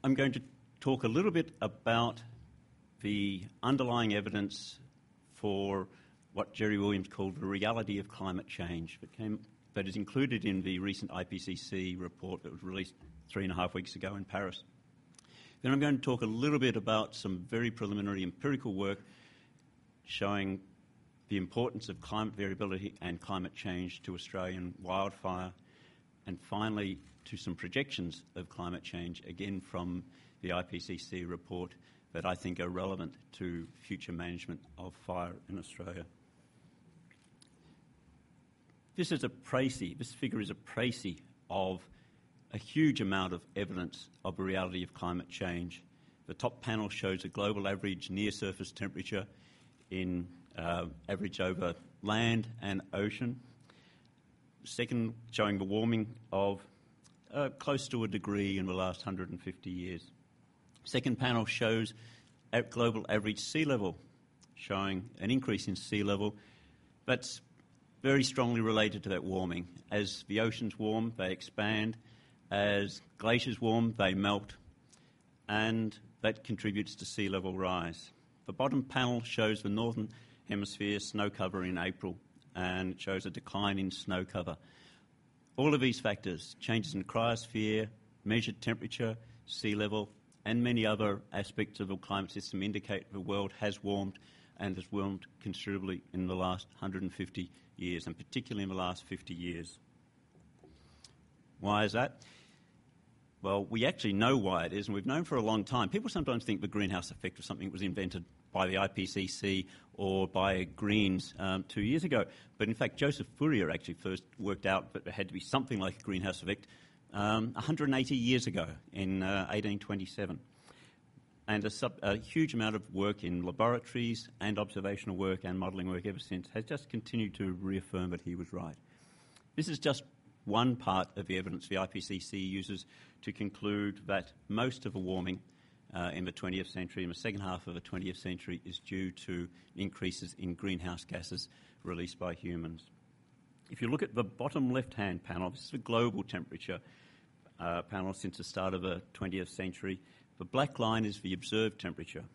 I'm going to talk a little bit about the underlying evidence for what Jerry Williams called the reality of climate change that is included in the recent IPCC report that was released 3.5 weeks ago in Paris. Then I'm going to talk a little bit about some very preliminary empirical work showing the importance of climate variability and climate change to Australian wildfire, and finally to some projections of climate change, again from the IPCC report, that I think are relevant to future management of fire in Australia. This figure is a précis of a huge amount of evidence of the reality of climate change. The top panel shows a global average near-surface temperature in average over land and ocean. Second, showing the warming of close to a degree in the last 150 years. Second panel shows global average sea level, showing an increase in sea level that's very strongly related to that warming. As the oceans warm, they expand. As glaciers warm, they melt, and that contributes to sea level rise. The bottom panel shows the northern hemisphere snow cover in April, and it shows a decline in snow cover. All of these factors, changes in cryosphere, measured temperature, sea level, and many other aspects of the climate system indicate the world has warmed and has warmed considerably in the last 150 years, and particularly in the last 50 years. Why is that? Well, we actually know why it is, and we've known for a long time. People sometimes think the greenhouse effect was something that was invented by the IPCC or by Greens 2 years ago. But in fact, Joseph Fourier actually first worked out that there had to be something like a greenhouse effect 180 years ago in 1827. And a huge amount of work in laboratories and observational work and modelling work ever since has just continued to reaffirm that he was right. This is just one part of the evidence the IPCC uses to conclude that most of the warming in the 20th century, in the second half of the 20th century, is due to increases in greenhouse gases released by humans. If you look at the bottom left-hand panel, this is the global temperature panel since the start of the 20th century. The black line is the observed temperature.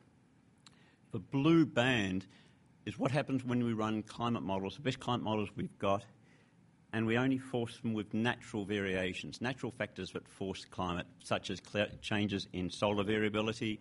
The blue band is what happens when we run climate models, the best climate models we've got, and we only force them with natural variations, natural factors that force climate, such as changes in solar variability,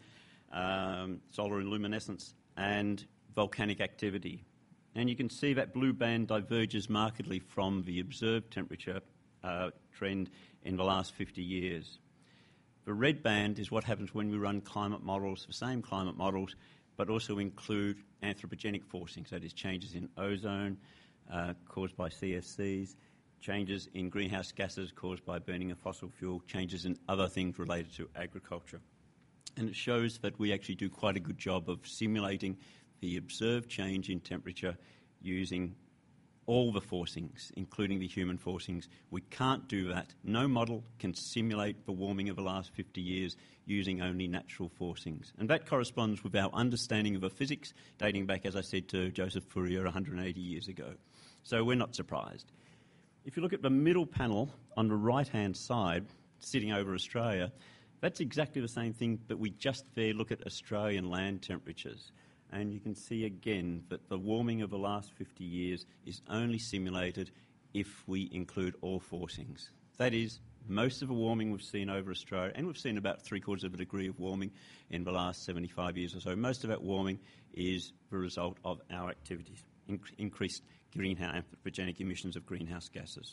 solar luminescence, and volcanic activity. And you can see that blue band diverges markedly from the observed temperature trend in the last 50 years. The red band is what happens when we run climate models, the same climate models, but also include anthropogenic forcings, that is changes in ozone, caused by CFCs, changes in greenhouse gases caused by burning of fossil fuel, changes in other things related to agriculture. And it shows that we actually do quite a good job of simulating the observed change in temperature using all the forcings, including the human forcings. We can't do that. No model can simulate the warming of the last 50 years using only natural forcings. And that corresponds with our understanding of the physics dating back, as I said, to Joseph Fourier 180 years ago. So we're not surprised. If you look at the middle panel on the right-hand side, sitting over Australia, that's exactly the same thing, but we just there look at Australian land temperatures. And you can see again that the warming of the last 50 years is only simulated if we include all forcings. That is, most of the warming we've seen over Australia, and we've seen about 3/4 of a degree of warming in the last 75 years or so, most of that warming is the result of our activities, increased greenhouse anthropogenic emissions of greenhouse gases.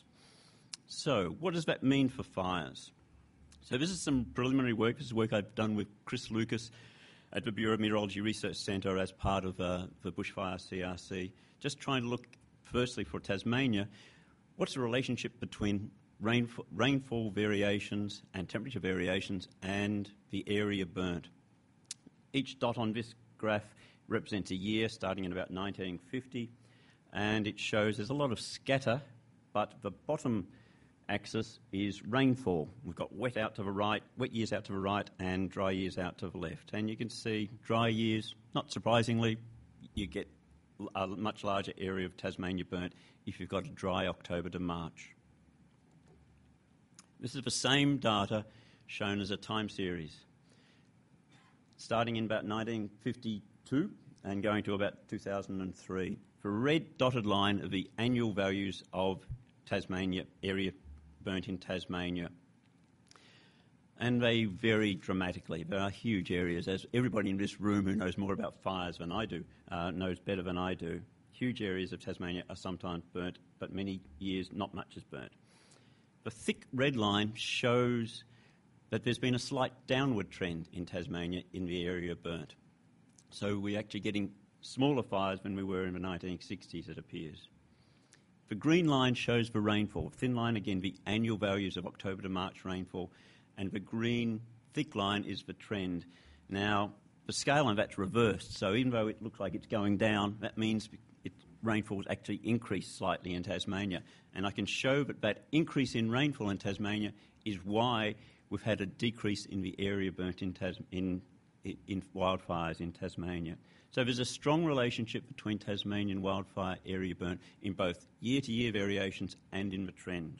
So what does that mean for fires? So this is some preliminary work. This is work I've done with Chris Lucas at the Bureau of Meteorology Research Centre as part of the Bushfire CRC, just trying to look firstly for Tasmania, what's the relationship between rainfall variations and temperature variations and the area burnt. Each dot on this graph represents a year starting in about 1950, and it shows there's a lot of scatter, but the bottom axis is rainfall. We've got wet years out to the right and dry years out to the left. And you can see dry years, not surprisingly, you get a much larger area of Tasmania burnt if you've got a dry October to March. This is the same data shown as a time series. starting in about 1952 and going to about 2003. The red dotted line are the annual values of Tasmania, area burnt in Tasmania. And they vary dramatically. There are huge areas, as everybody in this room who knows more about fires than I do knows better than I do. Huge areas of Tasmania are sometimes burnt, but many years not much is burnt. The thick red line shows that there's been a slight downward trend in Tasmania in the area burnt. So we're actually getting smaller fires than we were in the 1960s, it appears. The green line shows the rainfall. Thin line, again, the annual values of October to March rainfall. And the green thick line is the trend. Now, the scale on that's reversed, so even though it looks like it's going down, that means rainfall's actually increased slightly in Tasmania. And I can show that increase in rainfall in Tasmania is why we've had a decrease in the area burnt in wildfires in Tasmania. So there's a strong relationship between Tasmanian wildfire area burnt in both year-to-year variations and in the trend.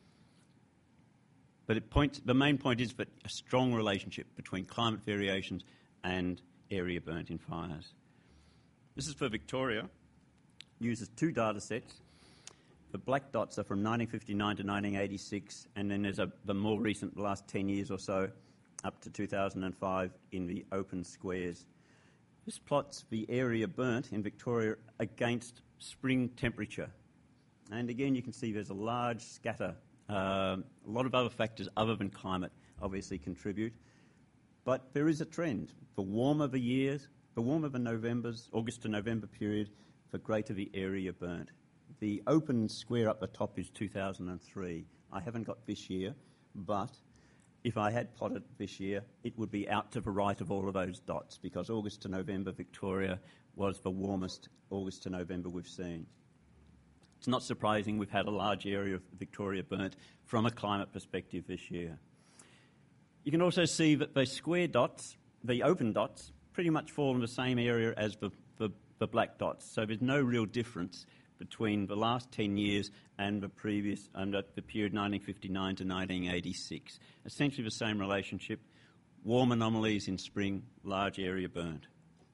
But the main point is that a strong relationship between climate variations and area burnt in fires. This is for Victoria. Uses two data sets. The black dots are from 1959 to 1986, and then there's the more recent, the last 10 years or so, up to 2005 in the open squares. This plots the area burnt in Victoria against spring temperature. And again, you can see there's a large scatter. A lot of other factors other than climate obviously contribute. But there is a trend. The warmer the years, the warmer the August to November period, the greater the area burnt. The open square up the top is 2003. I haven't got this year, but if I had plotted this year, it would be out to the right of all of those dots because August to November Victoria was the warmest August to November we've seen. It's not surprising we've had a large area of Victoria burnt from a climate perspective this year. You can also see that the square dots, the open dots, pretty much fall in the same area as the black dots. So there's no real difference between the last 10 years and the previous, the period 1959 to 1986. Essentially the same relationship, warm anomalies in spring, large area burnt.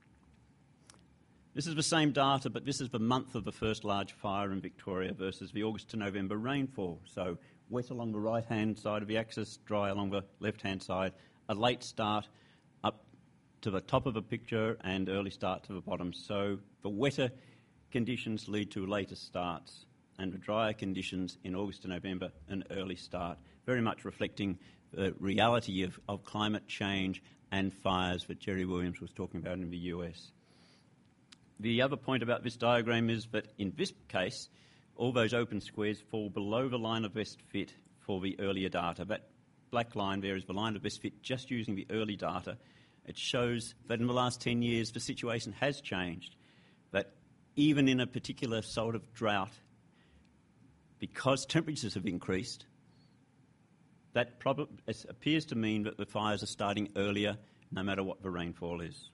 This is the same data, but this is the month of the first large fire in Victoria versus the August to November rainfall. So wet along the right-hand side of the axis, dry along the left-hand side, a late start up to the top of the picture and early start to the bottom. So the wetter conditions lead to later starts and the drier conditions in August to November, an early start, very much reflecting the reality of climate change and fires that Jerry Williams was talking about in the US. The other point about this diagram is that in this case, all those open squares fall below the line of best fit for the earlier data. That black line there is the line of best fit just using the early data. It shows that in the last 10 years the situation has changed, that even in a particular sort of drought, because temperatures have increased, that appears to mean that the fires are starting earlier no matter what the rainfall is.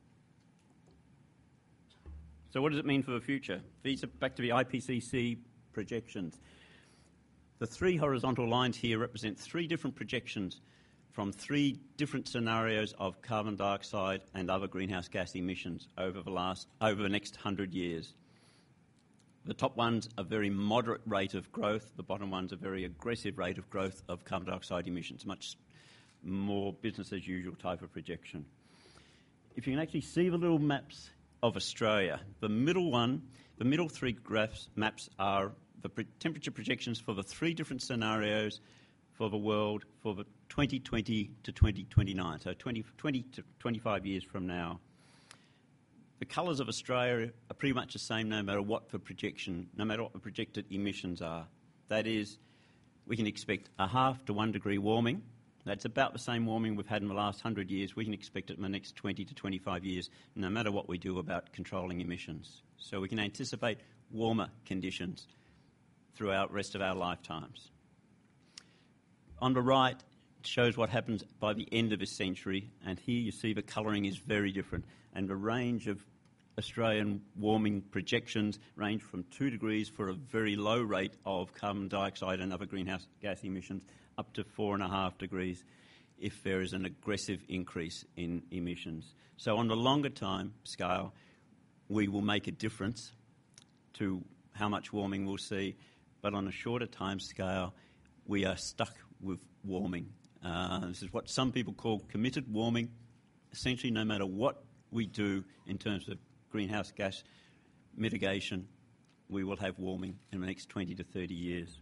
So what does it mean for the future? These are back to the IPCC projections. The three horizontal lines here represent three different projections from three different scenarios of carbon dioxide and other greenhouse gas emissions over the next 100 years. The top one's a very moderate rate of growth. The bottom one's a very aggressive rate of growth of carbon dioxide emissions, much more business as usual type of projection. If you can actually see the little maps of Australia, the middle three maps are the temperature projections for the three different scenarios for the world for the 2020 to 2029, so 20 to 25 years from now. The colours of Australia are pretty much the same no matter what the projected emissions are. That is, we can expect a 0.5 to 1 degree warming. That's about the same warming we've had in the last 100 years. We can expect it in the next 20 to 25 years, no matter what we do about controlling emissions. So we can anticipate warmer conditions throughout the rest of our lifetimes. On the right, it shows what happens by the end of this century, and here you see the colouring is very different, and the range of Australian warming projections range from 2 degrees for a very low rate of carbon dioxide and other greenhouse gas emissions up to 4.5 degrees. if there is an aggressive increase in emissions. So on the longer time scale, we will make a difference to how much warming we'll see, but on a shorter time scale, we are stuck with warming. This is what some people call committed warming. Essentially, no matter what we do in terms of greenhouse gas mitigation, we will have warming in the next 20 to 30 years.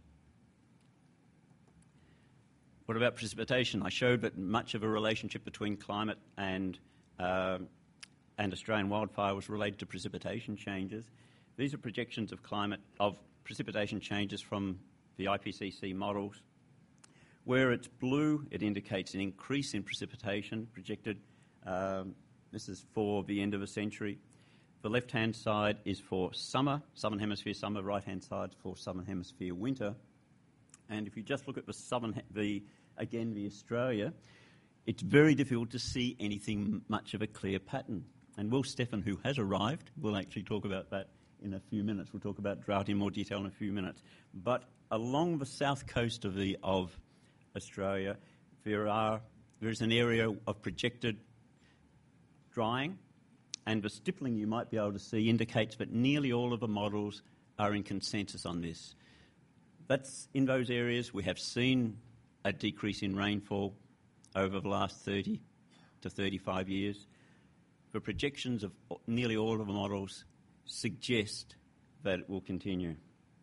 What about precipitation? I showed that much of a relationship between climate and Australian wildfire was related to precipitation changes. These are projections of precipitation changes from the IPCC models. Where it's blue, it indicates an increase in precipitation projected. This is for the end of a century. The left-hand side is for summer, Southern Hemisphere summer, right-hand side for Southern Hemisphere winter. And if you just look at the Australia, it's very difficult to see anything much of a clear pattern. And Will Steffen, who has arrived, will actually talk about that in a few minutes. We'll talk about drought in more detail in a few minutes. But along the south coast of Australia, there is an area of projected drying, and the stippling you might be able to see indicates that nearly all of the models are in consensus on this. That's in those areas we have seen a decrease in rainfall over the last 30 to 35 years. The projections of nearly all of the models suggest that it will continue.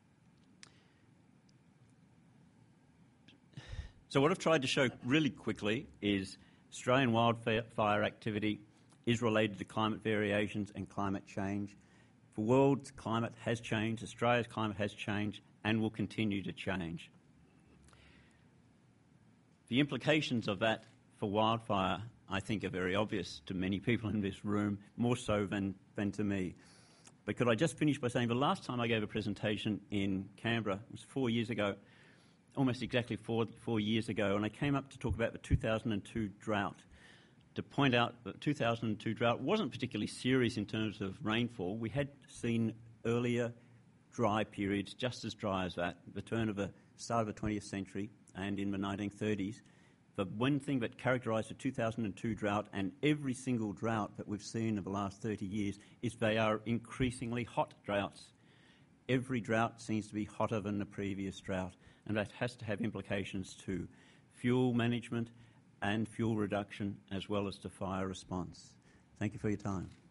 So what I've tried to show really quickly is Australian wildfire activity is related to climate variations and climate change. The world's climate has changed, Australia's climate has changed, and will continue to change. The implications of that for wildfire, I think, are very obvious to many people in this room, more so than to me. But could I just finish by saying the last time I gave a presentation in Canberra was 4 years ago, almost exactly four years ago, and I came up to talk about the 2002 drought, to point out that the 2002 drought wasn't particularly serious in terms of rainfall. We had seen earlier dry periods, just as dry as that, the turn of the start of the 20th century and in the 1930s. The one thing that characterised the 2002 drought and every single drought that we've seen in the last 30 years is they are increasingly hot droughts. Every drought seems to be hotter than the previous drought, and that has to have implications to fuel management and fuel reduction as well as to fire response. Thank you for your time.